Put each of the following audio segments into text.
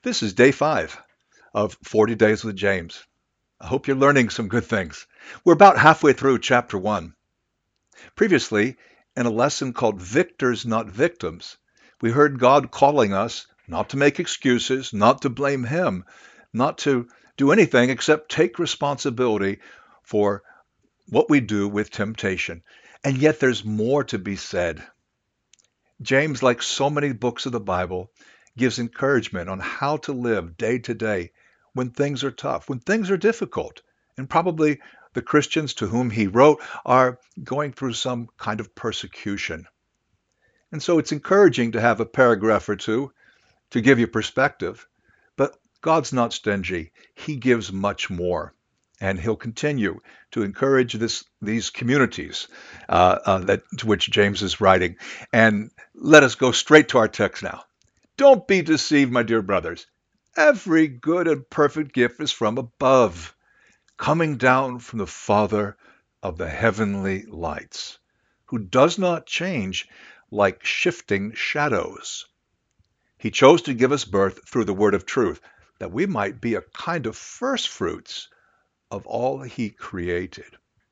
This is day 5 of 40 Days with James. I hope you're learning some good things. We're about halfway through chapter 1. Previously, in a lesson called Victors, Not Victims, we heard God calling us not to make excuses, not to blame Him, not to do anything except take responsibility for what we do with temptation. And yet there's more to be said. James, like so many books of the Bible, gives encouragement on how to live day to day when things are tough, when things are difficult. And probably the Christians to whom he wrote are going through some kind of persecution. And so it's encouraging to have a paragraph or two to give you perspective. But God's not stingy. He gives much more. And he'll continue to encourage these communities to which James is writing. And let us go straight to our text now. Don't be deceived, my dear brothers. Every good and perfect gift is from above, coming down from the Father of the heavenly lights, who does not change like shifting shadows. He chose to give us birth through the word of truth, that we might be a kind of first fruits of all he created.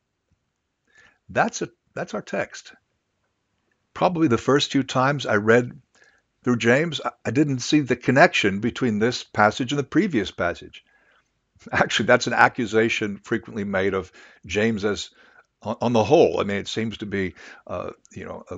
That's our text. Probably the first few times I read through James, I didn't see the connection between this passage and the previous passage. Actually, that's an accusation frequently made of James as, on the whole. I mean, it seems to be, a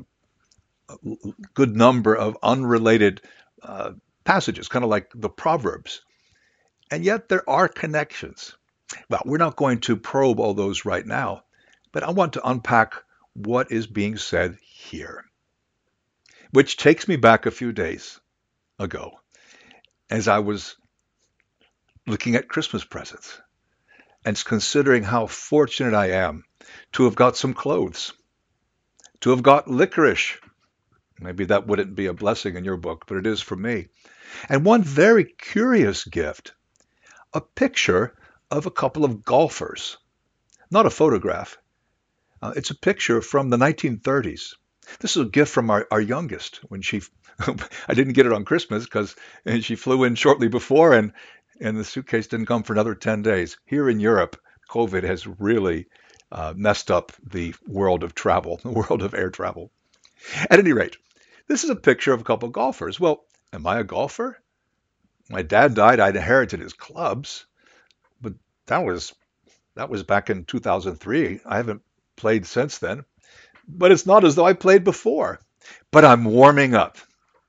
good number of unrelated passages, kind of like the Proverbs. And yet there are connections. Well, we're not going to probe all those right now, but I want to unpack what is being said here, which takes me back a few days ago as I was looking at Christmas presents and considering how fortunate I am to have got some clothes, to have got licorice. Maybe that wouldn't be a blessing in your book, but it is for me. And one very curious gift, a picture of a couple of golfers, not a photograph. It's a picture from the 1930s. This is a gift from our youngest when she, I didn't get it on Christmas because she flew in shortly before and the suitcase didn't come for another 10 days. Here in Europe, COVID has really messed up the world of travel, the world of air travel. At any rate, this is a picture of a couple of golfers. Well, am I a golfer? My dad died. I inherited his clubs, but that was back in 2003. I haven't played since then, but it's not as though I played before. But I'm warming up.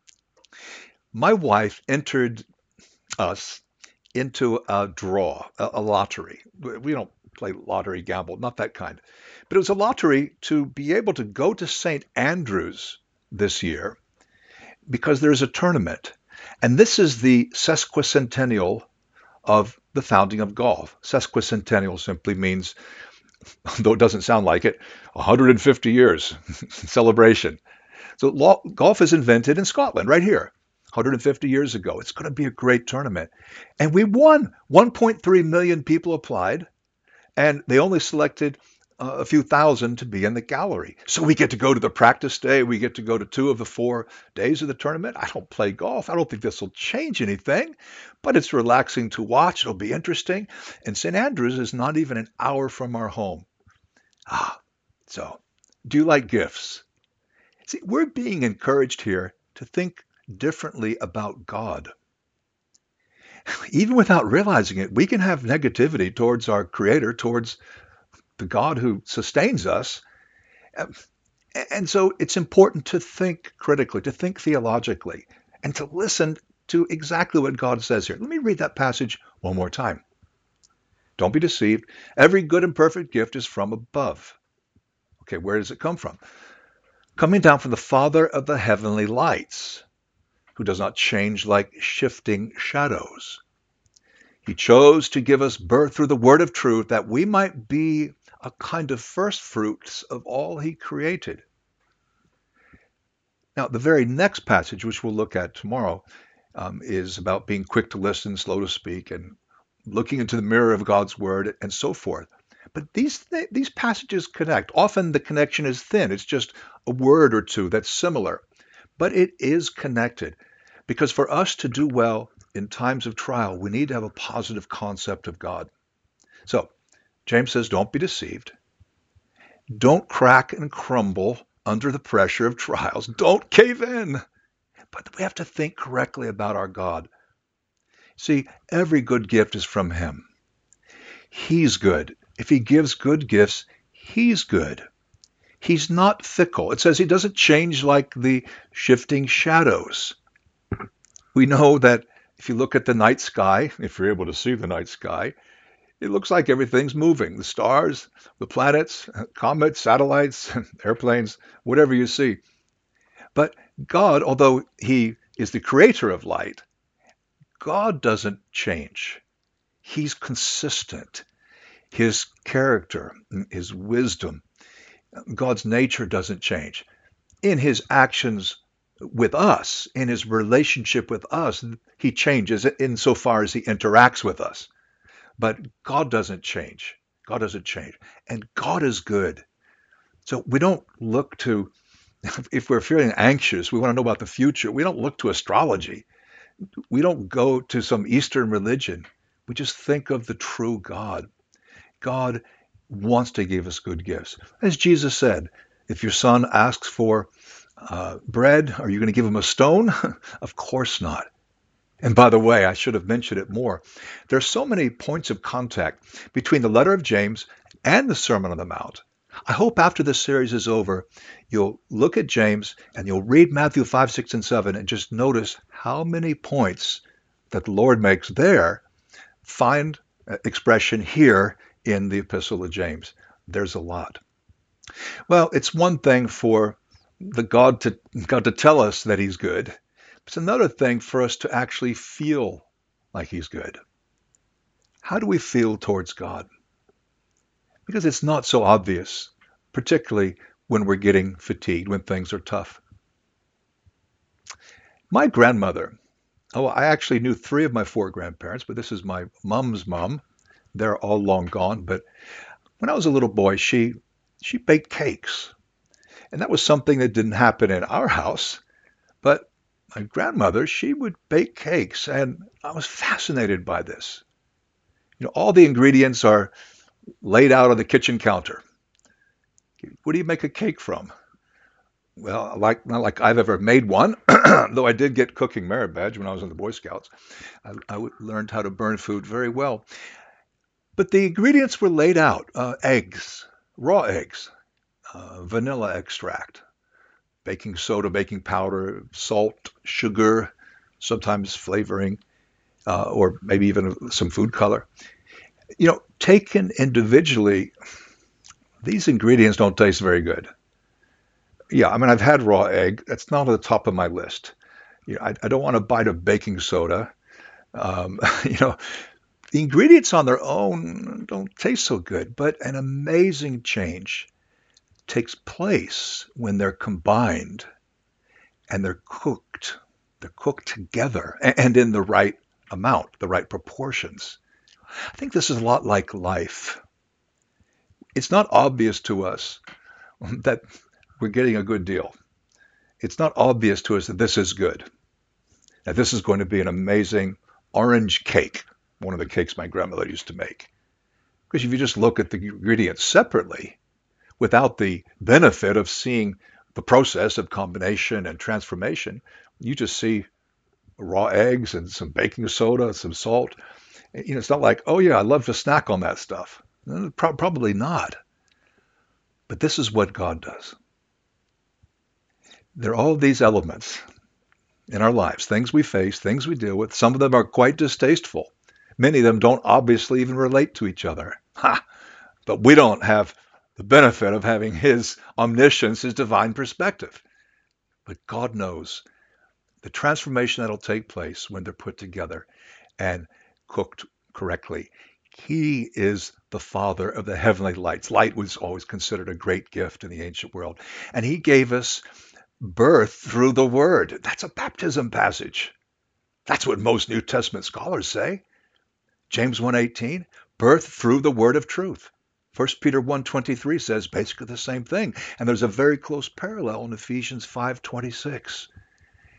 My wife entered us into a draw, a lottery. We don't play lottery, gamble, not that kind. But it was a lottery to be able to go to St. Andrews this year because there's a tournament. And this is the sesquicentennial of the founding of golf. Sesquicentennial simply means, though it doesn't sound like it, 150 years celebration. So golf is invented in Scotland, right here, 150 years ago. It's going to be a great tournament. And we won. 1.3 million people applied, and they only selected a few thousand to be in the gallery. So we get to go to the practice day. We get to go to 2 of the 4 days of the tournament. I don't play golf. I don't think this will change anything, but it's relaxing to watch. It'll be interesting. And St. Andrews is not even an hour from our home. So do you like gifts? See, we're being encouraged here to think differently about God. Even without realizing it, we can have negativity towards our Creator, towards the God who sustains us. And so it's important to think critically, to think theologically, and to listen to exactly what God says here. Let me read that passage one more time. Don't be deceived. Every good and perfect gift is from above. Okay, where does it come from? Coming down from the Father of the heavenly lights, who does not change like shifting shadows. He chose to give us birth through the word of truth, that we might be a kind of first fruits of all he created. Now, the very next passage, which we'll look at tomorrow, is about being quick to listen, slow to speak, and looking into the mirror of God's word, and so forth. But these passages connect. Often the connection is thin. It's just a word or two that's similar. But it is connected. Because for us to do well, in times of trial, we need to have a positive concept of God. So James says, don't be deceived. Don't crack and crumble under the pressure of trials. Don't cave in. But we have to think correctly about our God. See, every good gift is from him. He's good. If he gives good gifts, he's good. He's not fickle. It says he doesn't change like the shifting shadows. We know that if you look at the night sky, if you're able to see the night sky, it looks like everything's moving. The stars, the planets, comets, satellites, airplanes, whatever you see. But God, although he is the creator of light, God doesn't change. He's consistent. His character, his wisdom, God's nature doesn't change. In his actions with us, in his relationship with us, he changes insofar as he interacts with us. But God doesn't change. God doesn't change. And God is good. So we don't look to, if we're feeling anxious, we want to know about the future. We don't look to astrology. We don't go to some Eastern religion. We just think of the true God. God wants to give us good gifts. As Jesus said, if your son asks for bread, are you going to give him a stone? Of course not. And by the way, I should have mentioned it more. There's so many points of contact between the letter of James and the Sermon on the Mount. I hope after this series is over, you'll look at James and you'll read Matthew 5, 6, and 7 and just notice how many points that the Lord makes there find expression here in the Epistle of James. There's a lot. Well, it's one thing for God to tell us that he's good. It's another thing for us to actually feel like he's good. How do we feel towards God? Because it's not so obvious, particularly when we're getting fatigued, when things are tough. My grandmother, I actually knew 3 of my 4 grandparents, but this is my mom's mom. They're all long gone. But when I was a little boy, she baked cakes. And that was something that didn't happen in our house. But my grandmother, she would bake cakes, and I was fascinated by this. All the ingredients are laid out on the kitchen counter. What do you make a cake from? Well, not like I've ever made one, though I did get cooking merit badge when I was in the Boy Scouts. I learned how to burn food very well. But the ingredients were laid out. Eggs, raw eggs, vanilla extract, baking soda, baking powder, salt, sugar, sometimes flavoring, or maybe even some food color. Taken individually, these ingredients don't taste very good. Yeah, I mean, I've had raw egg. That's not on the top of my list. I don't want to bite of baking soda. Um, you know, the ingredients on their own don't taste so good, but an amazing change takes place when they're combined and they're cooked. They're cooked together and in the right amount, the right proportions. I think this is a lot like life. It's not obvious to us that we're getting a good deal. It's not obvious to us that this is good, that this is going to be an amazing orange cake, one of the cakes my grandmother used to make. Because if you just look at the ingredients separately, without the benefit of seeing the process of combination and transformation, you just see raw eggs and some baking soda, some salt. It's not like, oh yeah, I love to snack on that stuff. Probably not. But this is what God does. There are all these elements in our lives, things we face, things we deal with. Some of them are quite distasteful. Many of them don't obviously even relate to each other. But we don't have the benefit of having his omniscience, his divine perspective. But God knows the transformation that'll take place when they're put together and cooked correctly. He is the Father of the heavenly lights. Light was always considered a great gift in the ancient world. And he gave us birth through the Word. That's a baptism passage. That's what most New Testament scholars say. James 1:18, birth through the word of truth. 1 Peter 1:23 says basically the same thing. And there's a very close parallel in Ephesians 5:26.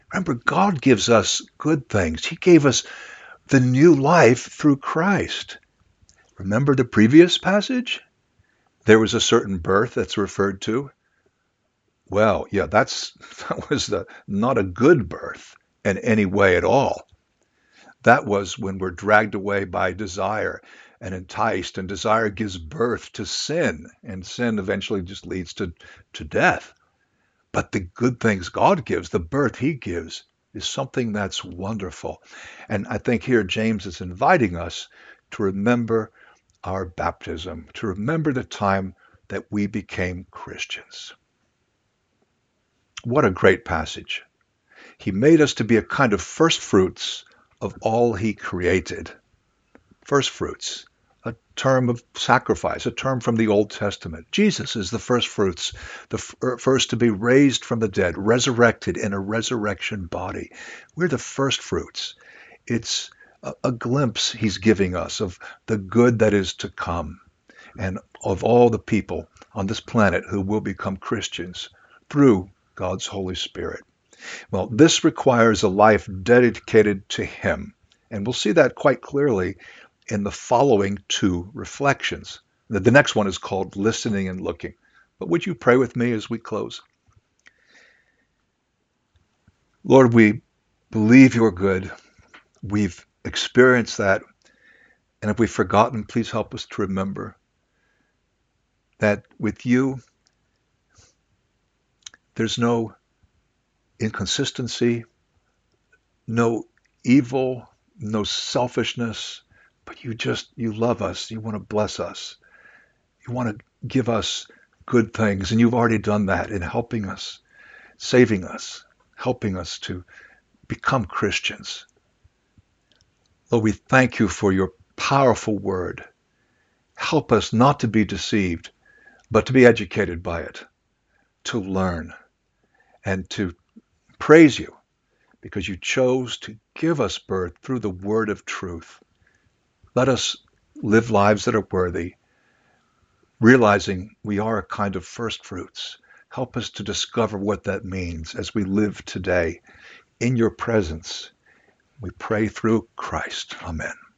Remember, God gives us good things. He gave us the new life through Christ. Remember the previous passage? There was a certain birth that's referred to. Well, yeah, that was not a good birth in any way at all. That was when we're dragged away by desire and enticed, and desire gives birth to sin, and sin eventually just leads to death. But the good things God gives, the birth he gives, is something that's wonderful. And I think here James is inviting us to remember our baptism, to remember the time that we became Christians. What a great passage. He made us to be a kind of first fruits of all he created. First fruits, a term of sacrifice, a term from the Old Testament. Jesus is the first fruits, the first to be raised from the dead, resurrected in a resurrection body. We're the first fruits. It's a glimpse he's giving us of the good that is to come and of all the people on this planet who will become Christians through God's Holy Spirit. Well, this requires a life dedicated to him. And we'll see that quite clearly in the following two reflections. The next one is called listening and looking. But would you pray with me as we close? Lord, we believe you're good. We've experienced that. And if we've forgotten, please help us to remember that with you, there's no inconsistency, no evil, no selfishness, but you love us. You want to bless us. You want to give us good things, and you've already done that in helping us, saving us, helping us to become Christians. Lord, we thank you for your powerful word. Help us not to be deceived, but to be educated by it, to learn, and to praise you because you chose to give us birth through the word of truth. Let us live lives that are worthy, realizing we are a kind of first fruits. Help us to discover what that means as we live today in your presence. We pray through Christ. Amen.